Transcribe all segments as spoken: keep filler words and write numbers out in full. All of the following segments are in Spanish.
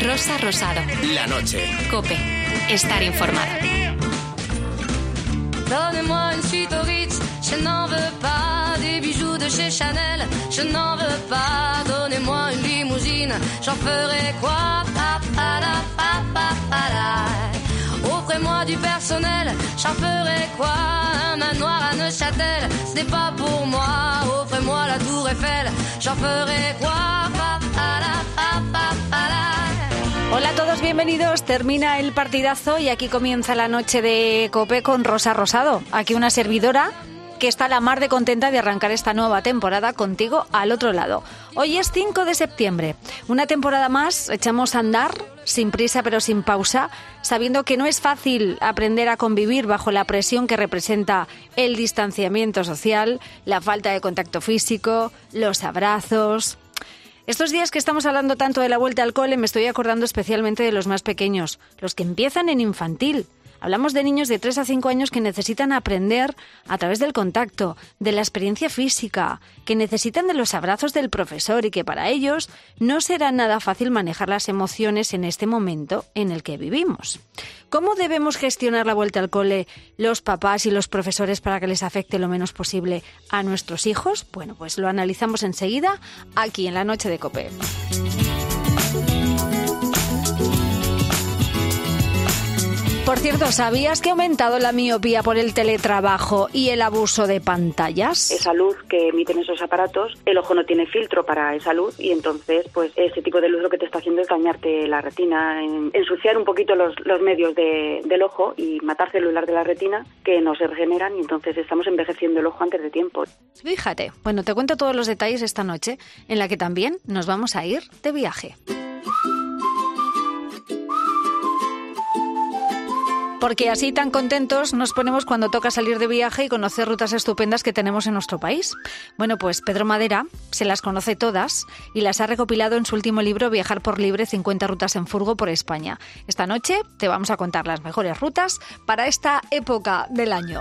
Rosa Rosado. La noche. COPE. Estar informado. Donnez-moi une suite au Ritz, je n'en veux pas. Des bijoux de chez Chanel, je n'en veux pas. Donnez-moi une limousine, j'en ferai quoi? Pa, pa, la, pa, pa, pa, la. Offrez-moi du personnel, j'en ferai quoi? Un manoir à Neuchâtel, ce n'est pas pour moi. Offrez-moi la tour Eiffel, j'en ferai quoi? Pa, pa, la, pa, pa, pa, la. Hola a todos, bienvenidos. Termina el partidazo y aquí comienza la noche de COPE con Rosa Rosado. Aquí una servidora que está a la mar de contenta de arrancar esta nueva temporada contigo al otro lado. Hoy es cinco de septiembre. Una temporada más, echamos a andar, sin prisa pero sin pausa, sabiendo que no es fácil aprender a convivir bajo la presión que representa el distanciamiento social, la falta de contacto físico, los abrazos. Estos días que estamos hablando tanto de la vuelta al cole, me estoy acordando especialmente de los más pequeños, los que empiezan en infantil. Hablamos de niños de tres a cinco años que necesitan aprender a través del contacto, de la experiencia física, que necesitan de los abrazos del profesor y que para ellos no será nada fácil manejar las emociones en este momento en el que vivimos. ¿Cómo debemos gestionar la vuelta al cole los papás y los profesores para que les afecte lo menos posible a nuestros hijos? Bueno, pues lo analizamos enseguida aquí en la noche de COPE. Por cierto, ¿sabías que ha aumentado la miopía por el teletrabajo y el abuso de pantallas? Esa luz que emiten esos aparatos, el ojo no tiene filtro para esa luz y entonces pues ese tipo de luz lo que te está haciendo es dañarte la retina, en, ensuciar un poquito los, los medios de, del ojo y matar células de la retina que no se regeneran y entonces estamos envejeciendo el ojo antes de tiempo. Fíjate, bueno, te cuento todos los detalles esta noche en la que también nos vamos a ir de viaje. Porque así tan contentos nos ponemos cuando toca salir de viaje y conocer rutas estupendas que tenemos en nuestro país. Bueno, pues Pedro Madera se las conoce todas y las ha recopilado en su último libro Viajar por libre, cincuenta rutas en furgo por España. Esta noche te vamos a contar las mejores rutas para esta época del año.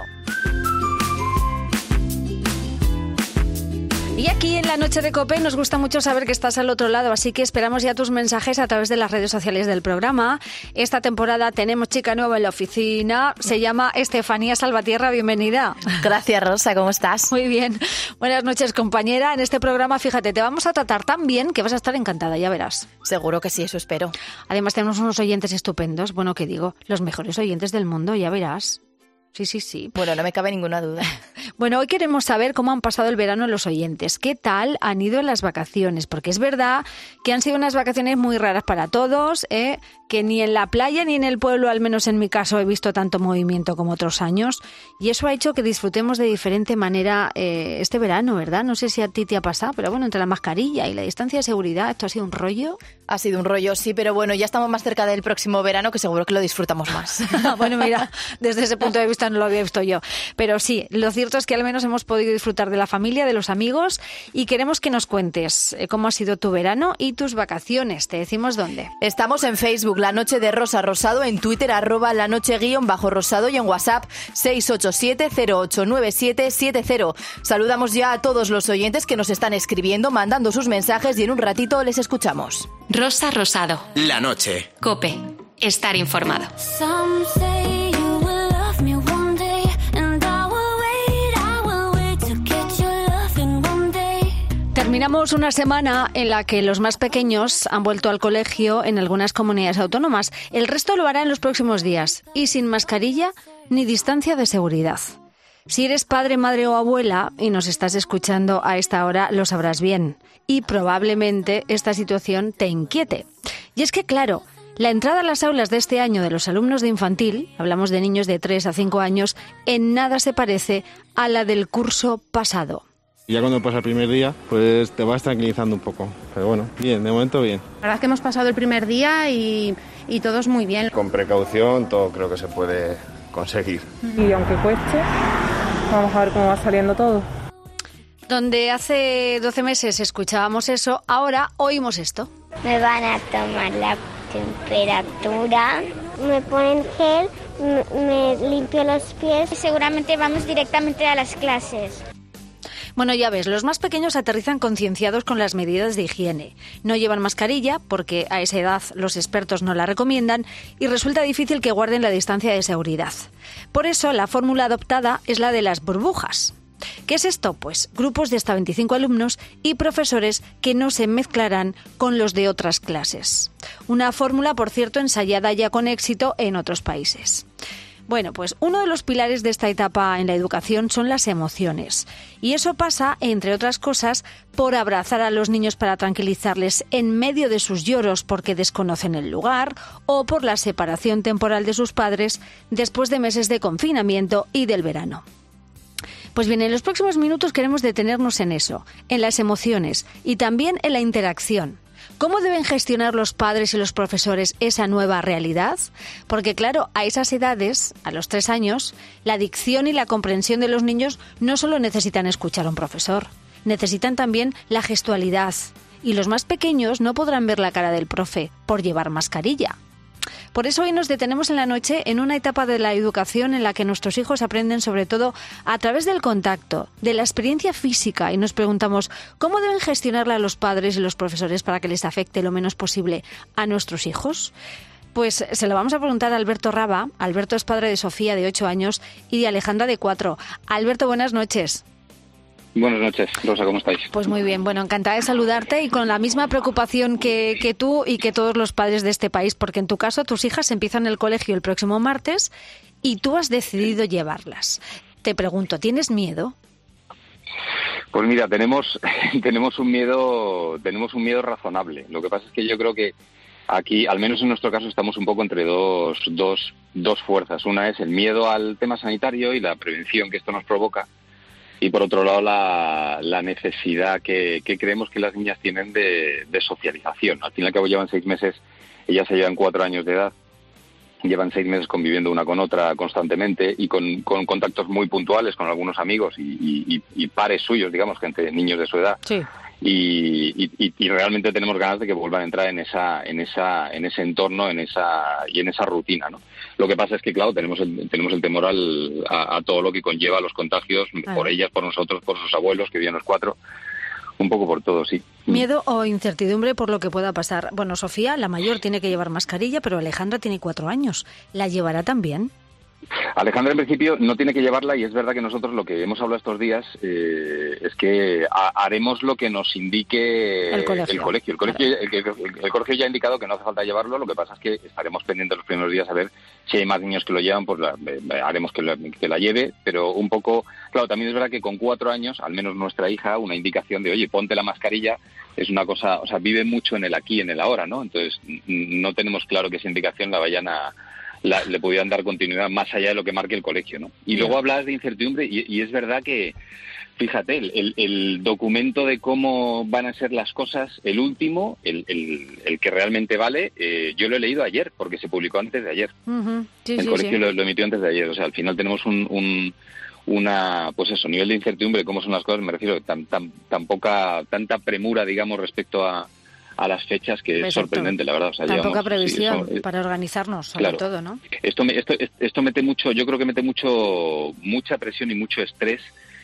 Y aquí en la noche de COPE nos gusta mucho saber que estás al otro lado, así que esperamos ya tus mensajes a través de las redes sociales del programa. Esta temporada tenemos chica nueva en la oficina, se llama Estefanía Salvatierra, bienvenida. Gracias, Rosa, ¿cómo estás? Muy bien. Buenas noches, compañera. En este programa, fíjate, te vamos a tratar tan bien que vas a estar encantada, ya verás. Seguro que sí, eso espero. Además tenemos unos oyentes estupendos, bueno, ¿qué digo? Los mejores oyentes del mundo, ya verás. Sí, sí, sí. Bueno, no me cabe ninguna duda. Bueno, hoy queremos saber cómo han pasado el verano los oyentes. ¿Qué tal han ido en las vacaciones? Porque es verdad que han sido unas vacaciones muy raras para todos, ¿eh? Que ni en la playa ni en el pueblo, al menos en mi caso, he visto tanto movimiento como otros años. Y eso ha hecho que disfrutemos de diferente manera eh, este verano, ¿verdad? No sé si a ti te ha pasado, pero bueno, entre la mascarilla y la distancia de seguridad, esto ha sido un rollo. Ha sido un rollo, sí, pero bueno, ya estamos más cerca del próximo verano que seguro que lo disfrutamos más. Bueno, mira, desde ese punto de vista no lo había visto yo. Pero sí, lo cierto es que al menos hemos podido disfrutar de la familia, de los amigos y queremos que nos cuentes cómo ha sido tu verano y tus vacaciones. Te decimos dónde. Estamos en Facebook, La Noche de Rosa Rosado, en Twitter, arroba la noche guión bajo rosado y en WhatsApp seis ocho siete cero ocho nueve siete siete cero. Saludamos ya a todos los oyentes que nos están escribiendo, mandando sus mensajes y en un ratito les escuchamos. Rosa Rosado. La noche. COPE. Estar informado. Terminamos una semana en la que los más pequeños han vuelto al colegio en algunas comunidades autónomas. El resto lo hará en los próximos días y sin mascarilla ni distancia de seguridad. Si eres padre, madre o abuela y nos estás escuchando a esta hora, lo sabrás bien. Y probablemente esta situación te inquiete. Y es que, claro, la entrada a las aulas de este año de los alumnos de infantil, hablamos de niños de tres a cinco años, en nada se parece a la del curso pasado. Ya cuando pasa el primer día, pues te vas tranquilizando un poco. Pero bueno, bien, de momento bien. La verdad es que hemos pasado el primer día y, y todo es muy bien. Con precaución todo creo que se puede conseguir. Y aunque cueste, vamos a ver cómo va saliendo todo. Donde hace doce meses escuchábamos eso, ahora oímos esto. Me van a tomar la temperatura, me ponen gel, me, me limpio los pies. Seguramente vamos directamente a las clases. Bueno, ya ves, los más pequeños aterrizan concienciados con las medidas de higiene. No llevan mascarilla porque a esa edad los expertos no la recomiendan y resulta difícil que guarden la distancia de seguridad. Por eso, la fórmula adoptada es la de las burbujas. ¿Qué es esto? Pues grupos de hasta veinticinco alumnos y profesores que no se mezclarán con los de otras clases. Una fórmula, por cierto, ensayada ya con éxito en otros países. Bueno, pues uno de los pilares de esta etapa en la educación son las emociones. Y eso pasa, entre otras cosas, por abrazar a los niños para tranquilizarles en medio de sus lloros porque desconocen el lugar o por la separación temporal de sus padres después de meses de confinamiento y del verano. Pues bien, en los próximos minutos queremos detenernos en eso, en las emociones y también en la interacción. ¿Cómo deben gestionar los padres y los profesores esa nueva realidad? Porque claro, a esas edades, a los tres años, la dicción y la comprensión de los niños no solo necesitan escuchar a un profesor, necesitan también la gestualidad. Y los más pequeños no podrán ver la cara del profe por llevar mascarilla. Por eso hoy nos detenemos en la noche en una etapa de la educación en la que nuestros hijos aprenden sobre todo a través del contacto, de la experiencia física y nos preguntamos ¿cómo deben gestionarla los padres y los profesores para que les afecte lo menos posible a nuestros hijos? Pues se lo vamos a preguntar a Alberto Raba. Alberto es padre de Sofía, de ocho años, y de Alejandra, de cuatro. Alberto, buenas noches. Buenas noches, Rosa, ¿cómo estáis? Pues muy bien, bueno, encantada de saludarte y con la misma preocupación que, que tú y que todos los padres de este país, porque en tu caso tus hijas empiezan el colegio el próximo martes y tú has decidido llevarlas. Te pregunto, ¿tienes miedo? Pues mira, tenemos tenemos un miedo tenemos un miedo razonable. Lo que pasa es que yo creo que aquí, al menos en nuestro caso, estamos un poco entre dos dos dos fuerzas. Una es el miedo al tema sanitario y la prevención que esto nos provoca. Y por otro lado, la, la necesidad que, que creemos que las niñas tienen de, de socialización. Al fin y al cabo llevan seis meses, ellas se llevan cuatro años de edad, llevan seis meses conviviendo una con otra constantemente y con, con contactos muy puntuales con algunos amigos y, y, y pares suyos, digamos, gente, niños de su edad. Sí. Y, y, y realmente tenemos ganas de que vuelvan a entrar en esa, en esa, en ese entorno, en esa y en esa rutina, ¿no? Lo que pasa es que, claro, tenemos el, tenemos el temor al, a, a todo lo que conlleva los contagios, ah. por ellas, por nosotros, por sus abuelos, que viven los cuatro, un poco por todo, sí. Miedo o incertidumbre por lo que pueda pasar. Bueno, Sofía, la mayor, tiene que llevar mascarilla, pero Alejandra tiene cuatro años. ¿La llevará también? Alejandra, en principio, no tiene que llevarla y es verdad que nosotros lo que hemos hablado estos días eh, es que ha, haremos lo que nos indique el colegio. El colegio, el, colegio el, el, el, el colegio ya ha indicado que no hace falta llevarlo, lo que pasa es que estaremos pendientes los primeros días a ver si hay más niños que lo llevan, pues la, eh, haremos que, la, que la lleve, pero un poco, claro, también es verdad que con cuatro años, al menos nuestra hija, una indicación de, oye, ponte la mascarilla, es una cosa, o sea, vive mucho en el aquí y en el ahora, ¿no? Entonces, no tenemos claro que esa indicación la vayan a... La, le pudieran dar continuidad más allá de lo que marque el colegio, ¿no? Y luego hablas de incertidumbre y, y es verdad que, fíjate, el, el, el documento de cómo van a ser las cosas, el último, el, el, el que realmente vale, eh, yo lo he leído ayer, porque se publicó antes de ayer. Uh-huh. Sí, el sí, colegio sí. Lo, lo emitió antes de ayer, o sea, al final tenemos un... un una, pues eso, nivel de incertidumbre de cómo son las cosas, me refiero, tan, tan, tan poca, tanta premura, digamos, respecto a a las fechas, que Exacto. es sorprendente, la verdad. O sea, Tan llevamos, poca previsión sí, eso, para organizarnos, sobre claro. todo, ¿no? Esto, me, esto, esto mete mucho, yo creo que mete mucho mucha presión y mucho estrés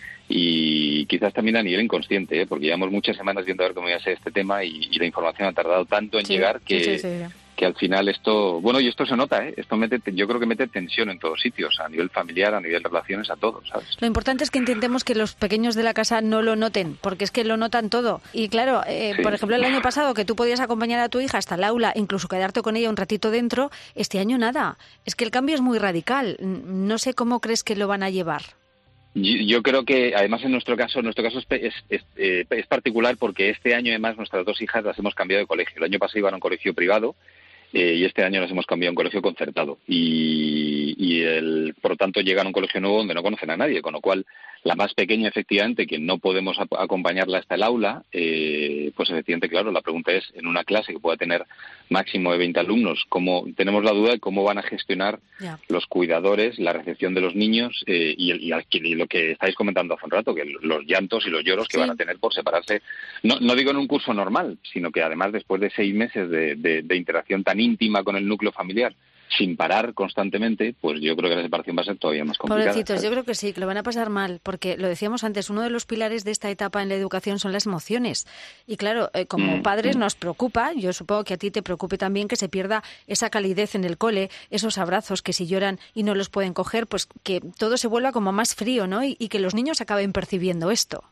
y quizás también a nivel inconsciente, ¿eh? Porque llevamos muchas semanas viendo a ver cómo iba a ser este tema y, y la información ha tardado tanto en sí, llegar que... Sí, sí, sí. que al final esto, bueno, y esto se nota, ¿eh? Esto mete, yo creo que mete tensión en todos sitios, a nivel familiar, a nivel de relaciones, a todos, ¿sabes? Lo importante es que intentemos que los pequeños de la casa no lo noten, porque es que lo notan todo. Y claro, eh, sí. por ejemplo, el año pasado que tú podías acompañar a tu hija hasta el aula, incluso quedarte con ella un ratito dentro, este año nada. Es que el cambio es muy radical. No sé cómo crees que lo van a llevar. Yo, yo creo que, además, en nuestro caso, nuestro caso es, es, es, eh, es particular porque este año, además, nuestras dos hijas las hemos cambiado de colegio. El año pasado iban a un colegio privado, Eh, y este año nos hemos cambiado a un colegio concertado y, y el, por lo tanto llegan a un colegio nuevo donde no conocen a nadie, con lo cual la más pequeña, efectivamente, que no podemos ap- acompañarla hasta el aula, eh, pues efectivamente, claro, la pregunta es, en una clase que pueda tener máximo de veinte alumnos, ¿cómo, tenemos la duda de cómo van a gestionar yeah. los cuidadores, la recepción de los niños eh, y, el, y, el, y lo que estáis comentando hace un rato, que los llantos y los lloros que sí. van a tener por separarse, no, no digo en un curso normal, sino que además después de seis meses de, de, de interacción tan íntima con el núcleo familiar, sin parar constantemente, pues yo creo que la separación va a ser todavía más complicada. Pobrecitos, ¿sabes? yo creo que sí, que lo van a pasar mal, porque lo decíamos antes, uno de los pilares de esta etapa en la educación son las emociones. Y claro, eh, como Mm, padres mm. nos preocupa, yo supongo que a ti te preocupe también que se pierda esa calidez en el cole, esos abrazos que si lloran y no los pueden coger, pues que todo se vuelva como más frío, ¿no? Y, y que los niños acaben percibiendo esto.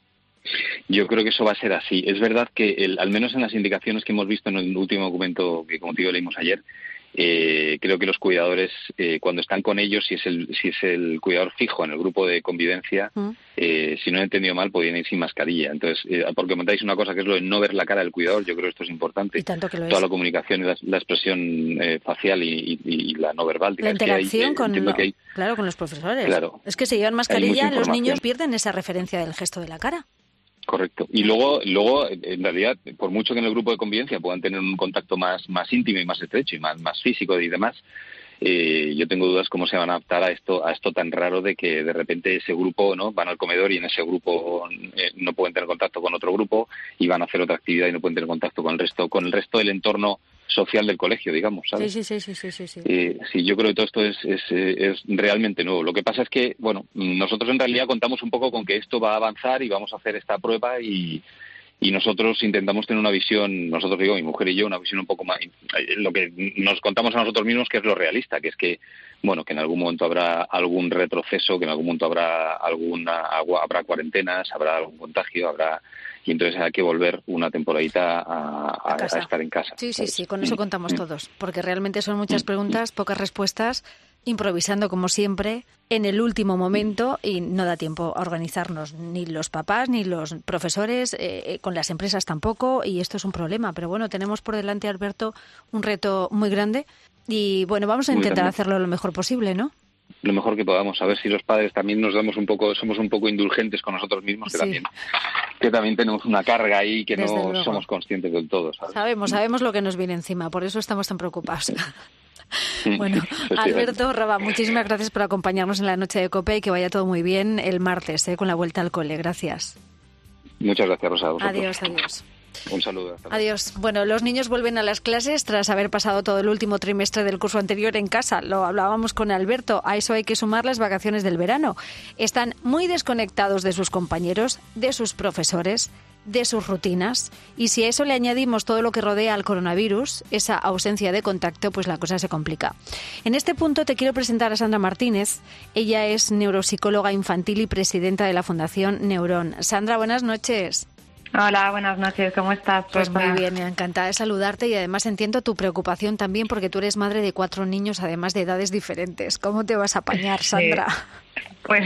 Yo creo que eso va a ser así. Es verdad que, el, al menos en las indicaciones que hemos visto en el último documento que, como te digo, leímos ayer, eh, creo que los cuidadores, eh, cuando están con ellos, si es el si es el cuidador fijo en el grupo de convivencia, Mm. eh, si no he entendido mal, podían ir sin mascarilla. Entonces, eh, porque comentáis una cosa que es lo de no ver la cara del cuidador, yo creo que esto es importante. Y tanto que lo Toda es. la comunicación y la, la expresión eh, facial y, y, y la no verbal. La Es que hay, interacción eh, con, entiendo lo- que hay- claro, con los profesores. Claro. Es que si llevan Hay mascarilla, mucha los niños información. pierden esa referencia del gesto de la cara. Correcto. Y luego, luego, en realidad, por mucho que en el grupo de convivencia puedan tener un contacto más, más íntimo y más estrecho y más, más físico y demás, eh, yo tengo dudas cómo se van a adaptar a esto, a esto tan raro de que de repente ese grupo, ¿no? Van al comedor y en ese grupo eh, no pueden tener contacto con otro grupo y van a hacer otra actividad y no pueden tener contacto con el resto, con el resto del entorno social del colegio, digamos, ¿sabes? Sí, sí, sí, sí, sí, sí. Eh, sí, yo creo que todo esto es, es, eh, es realmente nuevo. Lo que pasa es que, bueno, nosotros en realidad contamos un poco con que esto va a avanzar y vamos a hacer esta prueba y, y nosotros intentamos tener una visión, nosotros digo, mi mujer y yo, una visión un poco más, lo que nos contamos a nosotros mismos que es lo realista, que es que, bueno, que en algún momento habrá algún retroceso, que en algún momento habrá alguna agua, habrá cuarentenas, habrá algún contagio, habrá y entonces hay que volver una temporadita a, a, A casa. a estar en casa. Sí, sí, ¿sabes? sí, con eso contamos Mm. todos, porque realmente son muchas preguntas, pocas respuestas, improvisando como siempre, en el último momento y no da tiempo a organizarnos, ni los papás, ni los profesores, eh, eh, con las empresas tampoco, y esto es un problema. Pero bueno, tenemos por delante, Alberto, un reto muy grande y bueno, vamos a Muy intentar grande. hacerlo lo mejor posible, ¿no? Lo mejor que podamos, a ver si los padres también nos damos un poco, somos un poco indulgentes con nosotros mismos, que Sí. también que también tenemos una carga ahí que Desde no luego. somos conscientes del todo, ¿sabes? Sabemos, sabemos lo que nos viene encima, por eso estamos tan preocupados. Bueno, Efectivamente. Alberto Raba, muchísimas gracias por acompañarnos en la noche de COPE y que vaya todo muy bien el martes, ¿eh? Con la vuelta al cole. Gracias. Muchas gracias, Rosa. a vosotros. Adiós, adiós. Un saludo. Hasta luego. Adiós. Bueno, los niños vuelven a las clases tras haber pasado todo el último trimestre del curso anterior en casa. Lo hablábamos con Alberto. A eso hay que sumar las vacaciones del verano. Están muy desconectados de sus compañeros, de sus profesores, de sus rutinas. Y si a eso le añadimos todo lo que rodea al coronavirus, esa ausencia de contacto, pues la cosa se complica. En este punto te quiero presentar a Sandra Martínez. Ella es neuropsicóloga infantil y presidenta de la Fundación Neurón. Sandra, buenas noches. Hola, buenas noches, ¿cómo estás? Pues Rosa? muy bien, me encantada de saludarte y además entiendo tu preocupación también porque tú eres madre de cuatro niños, además de edades diferentes. ¿Cómo te vas a apañar, Sandra? Sí. Pues,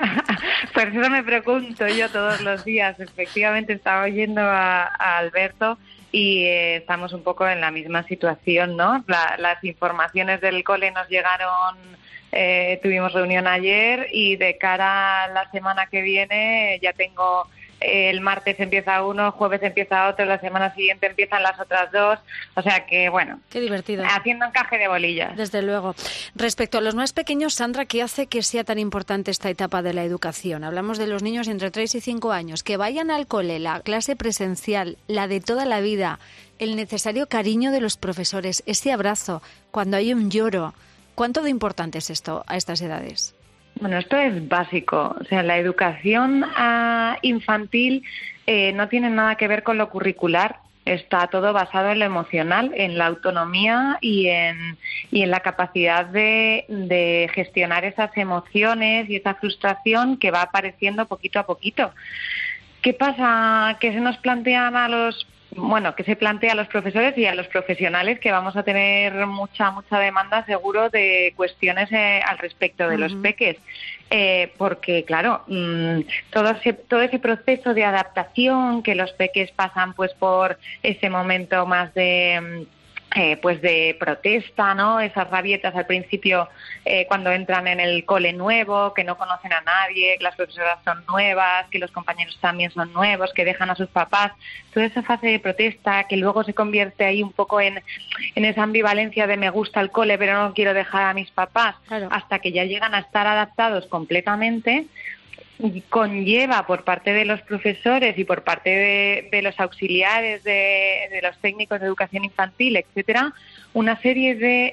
pues eso me pregunto yo todos los días. Efectivamente, estaba oyendo a, a Alberto y eh, estamos un poco en la misma situación, ¿no? La- las informaciones del cole nos llegaron, eh, tuvimos reunión ayer y de cara a la semana que viene ya tengo... El martes empieza uno, jueves empieza otro, la semana siguiente empiezan las otras dos. O sea que, bueno, Qué divertido. haciendo encaje de bolillas. Desde luego. Respecto a los más pequeños, Sandra, ¿qué hace que sea tan importante esta etapa de la educación? Hablamos de los niños entre tres y cinco años, que vayan al cole, la clase presencial, la de toda la vida, el necesario cariño de los profesores, ese abrazo, cuando hay un lloro. ¿Cuánto de importante es esto a estas edades? Bueno, esto es básico. O sea, la educación ah, infantil eh, no tiene nada que ver con lo curricular. Está todo basado en lo emocional, en la autonomía y en, y en la capacidad de, de gestionar esas emociones y esa frustración que va apareciendo poquito a poquito. ¿Qué pasa? Que se nos plantean a los bueno, que se plantea a los profesores y a los profesionales que vamos a tener mucha, mucha demanda seguro de cuestiones eh, al respecto de los peques. Eh, porque, claro, mmm, todo, ese, todo ese proceso de adaptación que los peques pasan pues por ese momento más de... Eh, pues de protesta, ¿no? Esas rabietas al principio eh, cuando entran en el cole nuevo, que no conocen a nadie, que las profesoras son nuevas, que los compañeros también son nuevos, que dejan a sus papás. Toda esa fase de protesta que luego se convierte ahí un poco en, en esa ambivalencia de me gusta el cole pero no quiero dejar a mis papás, claro. Hasta que ya llegan a estar adaptados completamente, conlleva por parte de los profesores y por parte de, de los auxiliares, de, de los técnicos de educación infantil, etcétera, una serie de,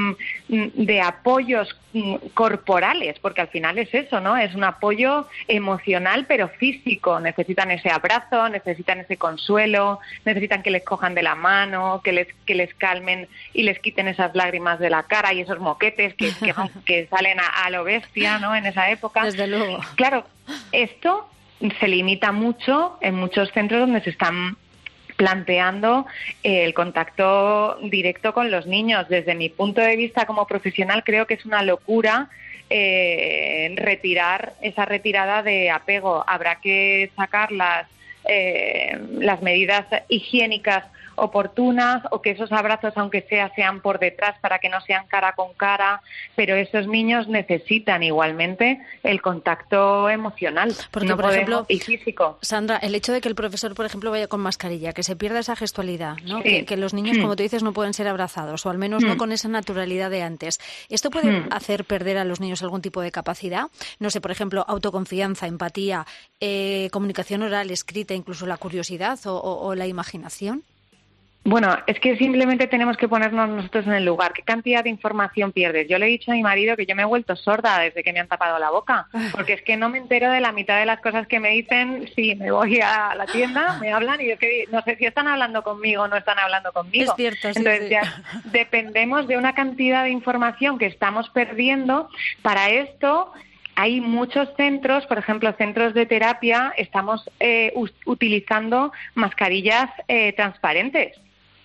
de apoyos corporales, porque al final es eso, ¿no? Es un apoyo emocional pero físico. Necesitan ese abrazo, necesitan ese consuelo, necesitan que les cojan de la mano, que les que les calmen y les quiten esas lágrimas de la cara y esos moquetes que, que, que salen a, a lo bestia, ¿no? En esa época. Desde luego. Claro, esto se limita mucho en muchos centros donde se están planteando el contacto directo con los niños. Desde mi punto de vista como profesional, creo que es una locura eh, retirar esa retirada de apego. Habrá que sacar las, eh, las medidas higiénicas oportunas, o que esos abrazos, aunque sea, sean por detrás para que no sean cara con cara, pero esos niños necesitan igualmente el contacto emocional. Porque, no por podemos, ejemplo, y físico. Sandra, el hecho de que el profesor, por ejemplo, vaya con mascarilla, que se pierda esa gestualidad, ¿no? Sí. Que, que los niños, Mm. como tú dices, no pueden ser abrazados, o al menos Mm. no con esa naturalidad de antes. ¿Esto puede Mm. hacer perder a los niños algún tipo de capacidad? No sé, por ejemplo, autoconfianza, empatía, eh, comunicación oral, escrita, incluso la curiosidad o, o, o la imaginación. Bueno, es que simplemente tenemos que ponernos nosotros en el lugar. ¿Qué cantidad de información pierdes? Yo le he dicho a mi marido que yo me he vuelto sorda desde que me han tapado la boca, porque es que no me entero de la mitad de las cosas que me dicen. Sí, me voy a la tienda, me hablan y yo que no sé si están hablando conmigo o no están hablando conmigo. Es cierto, sí, Entonces sí. ya dependemos de una cantidad de información que estamos perdiendo. Para esto hay muchos centros, por ejemplo, centros de terapia, estamos eh, u- utilizando mascarillas eh, transparentes.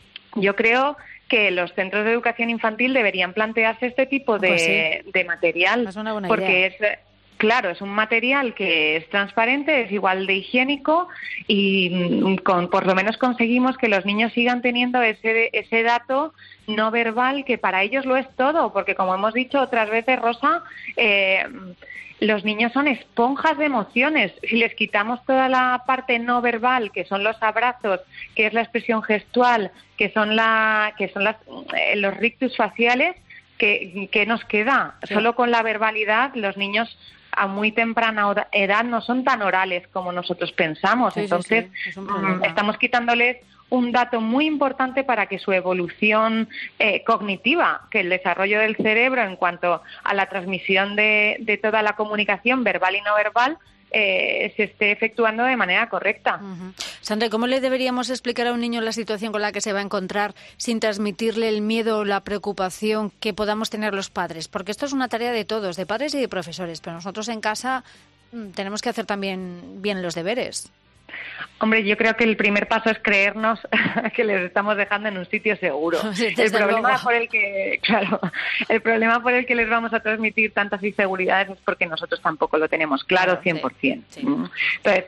Yo creo que los centros de educación infantil deberían plantearse este tipo de, Pues sí. de material, Es una buena porque idea. es, claro, es un material que es transparente, es igual de higiénico y mm, con, por lo menos conseguimos que los niños sigan teniendo ese, ese dato no verbal, que para ellos lo es todo, porque como hemos dicho otras veces, Rosa, eh, los niños son esponjas de emociones. Si les quitamos toda la parte no verbal, que son los abrazos, que es la expresión gestual, que son la, que son las, eh, los rictus faciales, ¿qué, qué nos queda? Sí. Solo con la verbalidad los niños a muy temprana hora- edad no son tan orales como nosotros pensamos. Sí, sí, Entonces, sí, es un mm, problema. estamos quitándoles un dato muy importante para que su evolución eh, cognitiva, que el desarrollo del cerebro en cuanto a la transmisión de, de toda la comunicación verbal y no verbal, eh, se esté efectuando de manera correcta. Ujú. Sandra, ¿cómo le deberíamos explicar a un niño la situación con la que se va a encontrar sin transmitirle el miedo o la preocupación que podamos tener los padres? Porque esto es una tarea de todos, de padres y de profesores, pero nosotros en casa mm, tenemos que hacer también bien los deberes. Hombre, yo creo que el primer paso es creernos que les estamos dejando en un sitio seguro. Sí, el desde problema luego. por el que, claro, el problema por el que les vamos a transmitir tantas inseguridades es porque nosotros tampoco lo tenemos claro, Claro, cien por ciento. sí, sí. ¿Mm? Entonces,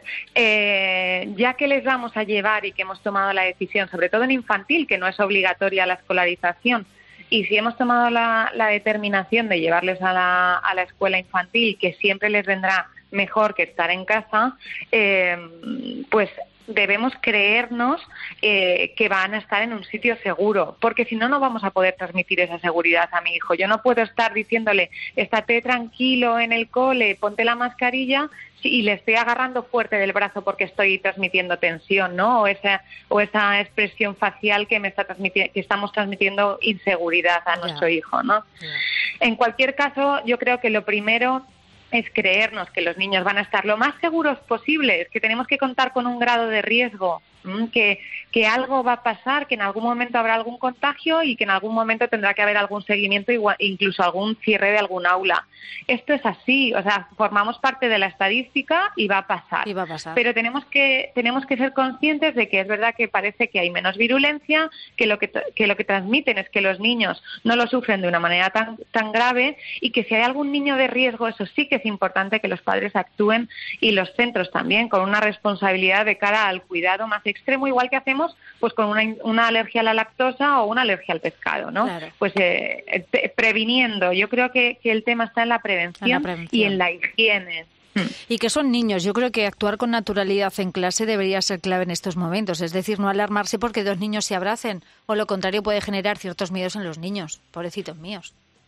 eh, ya que les vamos a llevar y que hemos tomado la decisión, sobre todo en infantil, que no es obligatoria la escolarización, y si hemos tomado la, la determinación de llevarles a la, a la escuela infantil, que siempre les vendrá mejor que estar en casa, eh, pues debemos creernos eh, que van a estar en un sitio seguro, porque si no, no vamos a poder transmitir esa seguridad a mi hijo. Yo no puedo estar diciéndole, estate tranquilo en el cole, ponte la mascarilla, y le estoy agarrando fuerte del brazo porque estoy transmitiendo tensión, ¿no? O esa, o esa expresión facial que me está transmitiendo, que estamos transmitiendo inseguridad a Ya. nuestro hijo, ¿no? En cualquier caso, yo creo que lo primero es creernos que los niños van a estar lo más seguros posibles, que tenemos que contar con un grado de riesgo, ¿m? que que algo va a pasar, que en algún momento habrá algún contagio y que en algún momento tendrá que haber algún seguimiento, igual, incluso algún cierre de algún aula. Esto es así, o sea, formamos parte de la estadística y va a pasar. Y va a pasar. Pero tenemos que tenemos que ser conscientes de que es verdad que parece que hay menos virulencia, que lo que que lo que transmiten es que los niños no lo sufren de una manera tan tan grave, y que si hay algún niño de riesgo, eso sí que es importante que los padres actúen, y los centros también, con una responsabilidad de cara al cuidado más extremo, igual que hacemos pues con una, una alergia a la lactosa o una alergia al pescado, ¿no? Claro. Pues eh, te- previniendo. Yo creo que, que el tema está en la prevención, En la prevención. y en la higiene. Y que son niños. Yo creo que actuar con naturalidad en clase debería ser clave en estos momentos. Es decir, no alarmarse porque dos niños se abracen. O lo contrario puede generar ciertos miedos en los niños. Pobrecitos míos.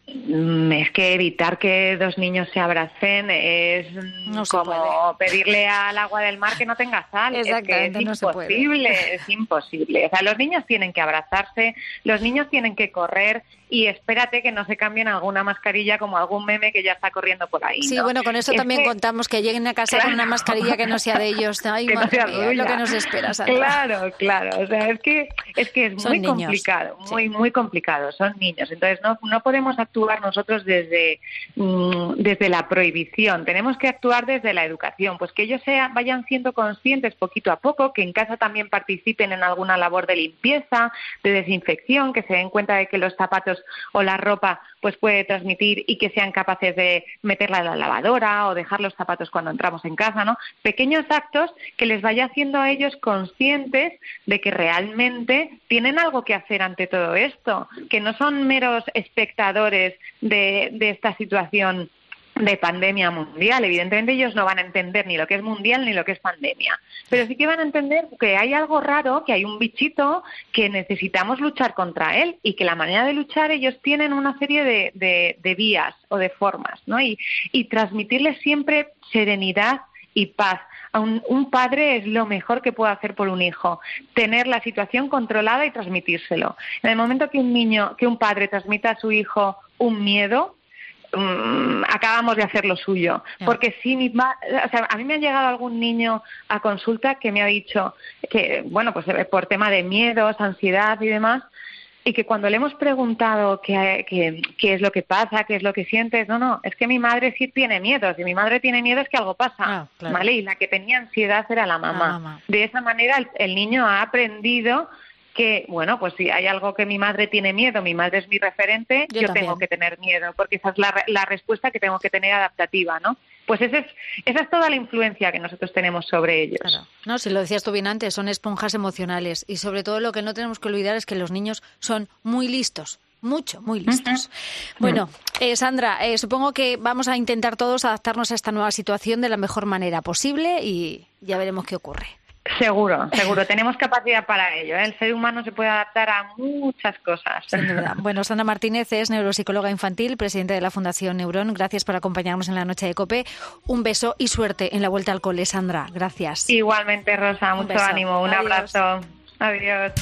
es que evitar que dos niños se abracen es no como pedirle al agua del mar que no tenga sal. Exactamente, es que es no se puede. imposible, es imposible. O sea, los niños tienen que abrazarse, los niños tienen que correr y espérate que no se cambien alguna mascarilla como algún meme que ya está corriendo por ahí, ¿no? Sí, bueno, con eso es también que... contamos que lleguen a casa claro. con una mascarilla que no sea de ellos. Ay, que no madre sea mía, suya. lo que nos espera, Sandra. Claro, claro. O sea, es que es que es Son muy niños. complicado, muy Sí. muy complicado. Son niños, entonces no no podemos actuar nosotros desde mm, desde la prohibición. Tenemos que actuar desde la educación, pues que ellos sean, vayan siendo conscientes poquito a poco, que en casa también participen en alguna labor de limpieza, de desinfección, que se den cuenta de que los zapatos o la ropa pues puede transmitir y que sean capaces de meterla en la lavadora o dejar los zapatos cuando entramos en casa, ¿no? Pequeños actos que les vaya haciendo a ellos conscientes de que realmente tienen algo que hacer ante todo esto, que no son meros espectadores de, de esta situación de pandemia mundial. Evidentemente ellos no van a entender ni lo que es mundial ni lo que es pandemia, pero sí que van a entender que hay algo raro, que hay un bichito que necesitamos luchar contra él y que la manera de luchar ellos tienen una serie de, de, de vías o de formas, ¿no? Y, y transmitirles siempre serenidad y paz. Un, un padre es lo mejor que puede hacer por un hijo, tener la situación controlada y transmitírselo. En el momento que un niño, que un padre transmita a su hijo un miedo, Um, acabamos de hacer lo suyo, porque si mi ma- o sea, a mí me ha llegado algún niño a consulta que me ha dicho que, bueno, pues por tema de miedos, ansiedad y demás, y que cuando le hemos preguntado qué, qué, qué es lo que pasa, qué es lo que sientes, no, no, es que mi madre sí tiene miedo, si mi madre tiene miedo es que algo pasa, ah, claro. ¿vale? Y la que tenía ansiedad era la mamá. La mamá. De esa manera el, el niño ha aprendido que, bueno, pues si hay algo que mi madre tiene miedo, mi madre es mi referente, yo, yo tengo que tener miedo, porque esa es la, la respuesta que tengo que tener adaptativa, ¿no? Pues ese es, esa es toda la influencia que nosotros tenemos sobre ellos. Claro. No, si lo decías tú bien antes, son esponjas emocionales y sobre todo lo que no tenemos que olvidar es que los niños son muy listos. Mucho, muy listos. Uh-huh. Bueno, eh, Sandra, eh, supongo que vamos a intentar todos adaptarnos a esta nueva situación de la mejor manera posible y ya veremos qué ocurre. Seguro, seguro. Tenemos capacidad para ello, ¿eh? El ser humano se puede adaptar a muchas cosas. Sin duda. Bueno, Sandra Martínez es neuropsicóloga infantil, presidenta de la Fundación Neurón. Gracias por acompañarnos en la noche de COPE. Un beso y suerte en la vuelta al cole, Sandra. Gracias. Igualmente, Rosa. Mucho ánimo. Un Adiós. abrazo. Adiós.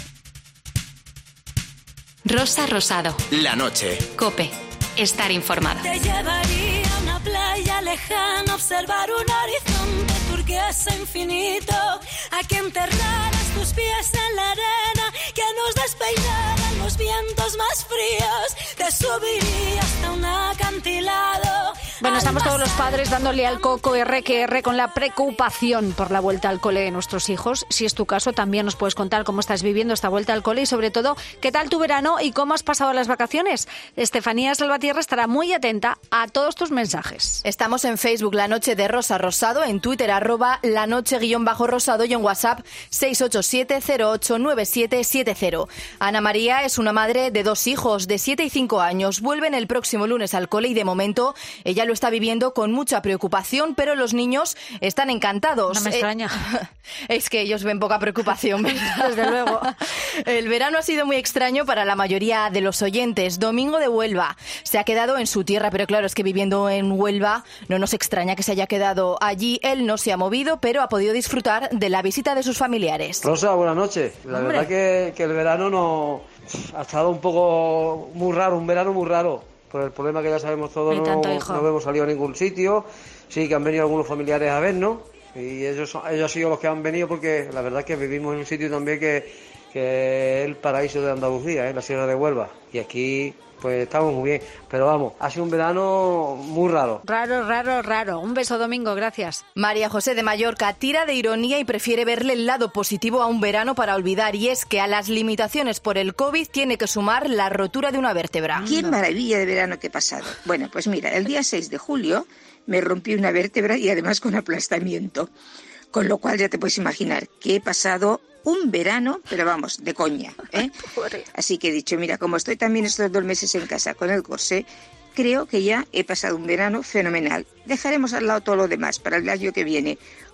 Rosa Rosado. La noche. COPE. Estar informado. Te llevaría a una playa lejana, observar un horizonte turquesa infinito, a que enterraras tus pies en la arena, que nos despeinaran los vientos más fríos, te subiría hasta un acantilado. Bueno, estamos todos los padres dándole al coco R que R con la preocupación por la vuelta al cole de nuestros hijos. Si es tu caso, también nos puedes contar cómo estás viviendo esta vuelta al cole y sobre todo, qué tal tu verano y cómo has pasado las vacaciones. Estefanía Salvatierra estará muy atenta a todos tus mensajes. Estamos en Facebook La Noche de Rosa Rosado, en Twitter arroba La Noche guión bajo Rosado y en WhatsApp seis ocho siete cero ocho nueve siete siete cero. Ana María es una madre de dos hijos de siete y cinco años. Vuelven el próximo lunes al cole y de momento ella lo está viviendo con mucha preocupación, pero los niños están encantados. No me extraña. Eh, es que ellos ven poca preocupación, ¿verdad? Desde luego. El verano ha sido muy extraño para la mayoría de los oyentes. Domingo de Huelva se ha quedado en su tierra, pero claro, es que viviendo en Huelva no nos extraña que se haya quedado allí. Él no se ha movido, pero ha podido disfrutar de la visita de sus familiares. Rosa, buenas noches. La Hombre. verdad que, que el verano no ha estado un poco muy raro, un verano muy raro. Por el problema que ya sabemos todos, Hay no, tanto, hijo. no hemos salido a ningún sitio. Sí que han venido algunos familiares a vernos y ellos, ellos han sido los que han venido porque la verdad es que vivimos en un sitio también que, que es el paraíso de Andalucía, ¿eh? La Sierra de Huelva. Y aquí pues estamos muy bien. Pero vamos, ha sido un verano muy raro. Raro, raro, raro. Un beso, Domingo, gracias. María José de Mallorca tira de ironía y prefiere verle el lado positivo a un verano para olvidar, y es que a las limitaciones por el COVID tiene que sumar la rotura de una vértebra. ¡Qué maravilla de verano que he pasado! Bueno, pues mira, el día seis de julio me rompí una vértebra y además con aplastamiento, con lo cual ya te puedes imaginar que he pasado un verano, pero vamos, de coña, ¿eh? Así que he dicho, mira, como estoy también estos dos meses en casa con el corsé, creo que ya he pasado un verano fenomenal. Dejaremos al lado todo lo demás para el año que viene,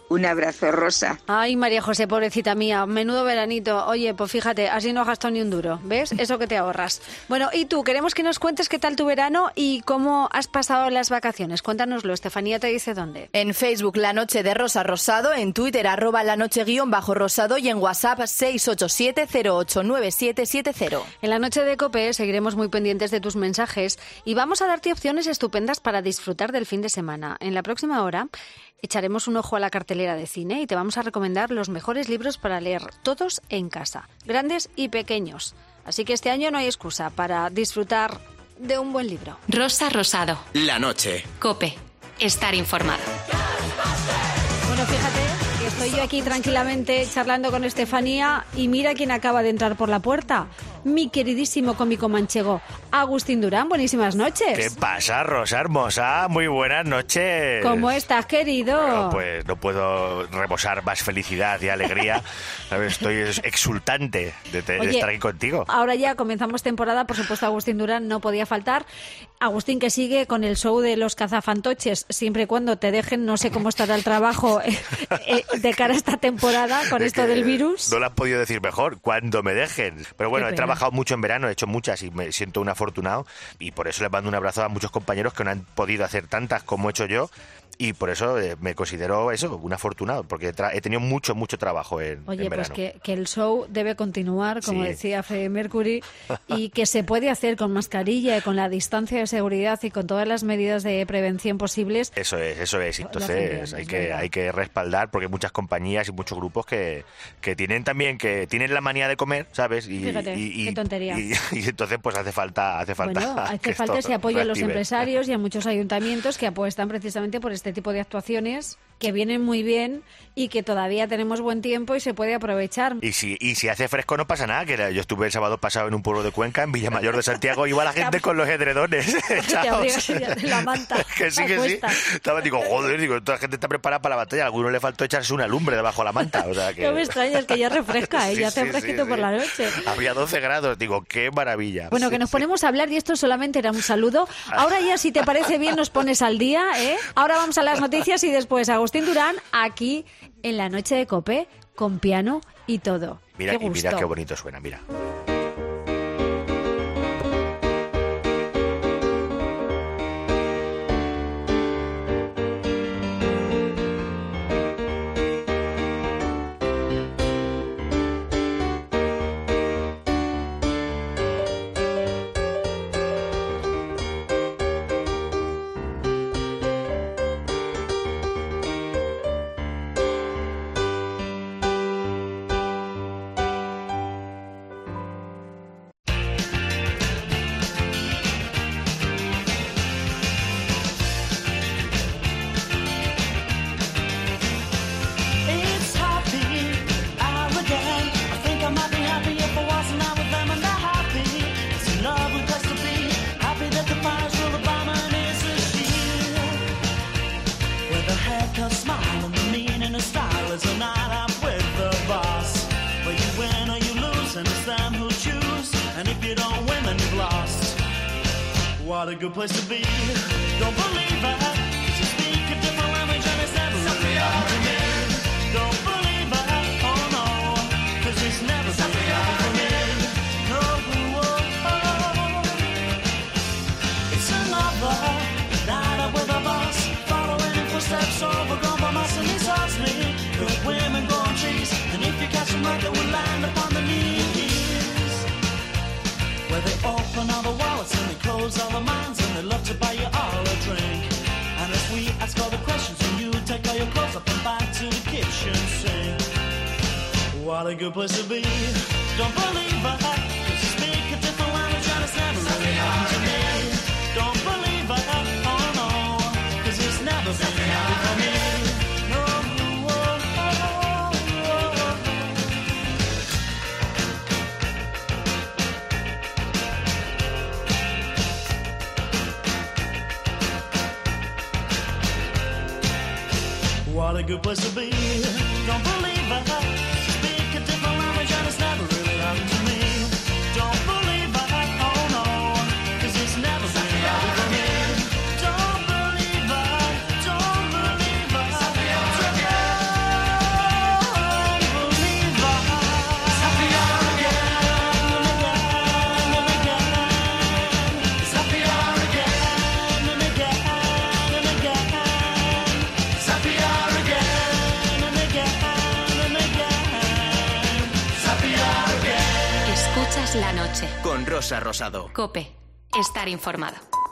Un abrazo, Rosa. Ay, María José, pobrecita mía, menudo veranito. Oye, pues fíjate, así no has gastado ni un duro, ¿ves? Eso que te ahorras. Bueno, y tú, queremos que nos cuentes qué tal tu verano y cómo has pasado las vacaciones. Cuéntanoslo, Estefanía te dice dónde. En Facebook, La Noche de Rosa Rosado, en Twitter, arroba la noche guión bajo rosado y en WhatsApp seis ocho siete cero ocho nueve siete siete cero. En la noche de COPE seguiremos muy pendientes de tus mensajes y vamos a darte opciones estupendas para disfrutar del fin de semana. En la próxima hora echaremos un ojo a la cartelera de cine y te vamos a recomendar los mejores libros para leer todos en casa, grandes y pequeños. Así que este año no hay excusa para disfrutar de un buen libro. Rosa Rosado. La noche. COPE. Estar informado. Bueno, fíjate que estoy yo aquí tranquilamente charlando con Estefanía y mira quién acaba de entrar por la puerta. Mi queridísimo cómico manchego, Agustín Durán. Buenísimas noches. ¿Qué pasa, Rosa hermosa? Muy buenas noches. ¿Cómo estás, querido? Bueno, pues no puedo rebosar más felicidad y alegría. Estoy exultante de, te, Oye, de estar aquí contigo. Ahora ya comenzamos temporada, por supuesto Agustín Durán no podía faltar. Agustín, que sigue con el show de los cazafantoches, siempre y cuando te dejen. No sé cómo estará el trabajo eh, eh, de cara a esta temporada con Es esto que del virus. No lo has podido decir mejor, cuando me dejen. Pero bueno, Qué he pena. trabajado mucho en verano, he hecho muchas y me siento un afortunado. Y por eso les mando un abrazo a muchos compañeros que no han podido hacer tantas como he hecho yo. Y por eso eh, me considero eso, un afortunado, porque he, tra- he tenido mucho, mucho trabajo en, Oye, en pues verano. que, que el show debe continuar, como Sí. decía Freddie Mercury, y que se puede hacer con mascarilla y con la distancia de seguridad y con todas las medidas de prevención posibles. Eso es, eso es. Lo hacen Entonces bien, hay es que verdad. hay que respaldar porque hay muchas compañías y muchos grupos que, que tienen también que tienen la manía de comer, ¿sabes? Y, Fíjate, y, y- qué tontería. Y, y entonces pues hace falta hace falta Bueno, que hace esto falta ese apoyo a los reactive. empresarios y a muchos ayuntamientos que apuestan precisamente por este tipo de actuaciones que vienen muy bien y que todavía tenemos buen tiempo y se puede aprovechar. Y si, y si hace fresco no pasa nada, que era- yo estuve el sábado pasado en un pueblo de Cuenca, en Villamayor de Santiago, iba la gente con los edredones Te echados. abrigas ya la manta. Que sí, que sí. apuesta. Estaba, digo, joder, digo, toda la gente está preparada para la batalla. A alguno le faltó echarse una lumbre debajo de la manta. O sea que... No me extrañas que ya refresca, ¿eh? Sí, ya hace sí, fresquito sí, por sí. la noche. Había doce grados, digo, qué maravilla. Bueno, que nos ponemos a hablar y esto solamente era un saludo. Ahora ya, si te parece bien, nos pones al día, ¿eh? Ahora vamos a las noticias y después Agustín Durán aquí en la noche de COPE con piano y todo. Mira, Qué y mira gusto. qué bonito suena, mira. It's happy hour again. I think I might be happy if I wasn't out with them and they're happy. It's a lovely place to be. Happy that the fire's full of bomb and it's a shield. With a haircut, smile and the meaning of style is a night out with the boss. Where you win or you lose and it's them who choose. And if you don't win then you've lost. What a good place to be. Don't believe it. 'Cause you speak a different language and it's never really happened to me. Don't believe it, oh no, 'cause it's never really happened to me. No, oh, oh. It's another night out with a boss, following in footsteps overgrown by moss and he's lost me. Good women go on trees, and if you catch them right, they will land upon the knees. Where they open all the wallets and they close all the minds and they love to buy you all a drink. And as we ask all the questions and you take all your clothes up and back to the kitchen sink. What a good place to be. Don't believe it, 'cause you speak a different language and it's never really happened to me. Don't believe it, oh no, 'cause it's never been happened for me. No, oh, oh, oh, oh. What a good place to be. Don't believe it. Speak a different language and it's never really happened to me. Don't believe it. Oh no. 'Cause it's never been happened for me. Don't believe it. Don't believe it. Don't believe it. La noche. Con Rosa Rosado. Cope. Estar informado.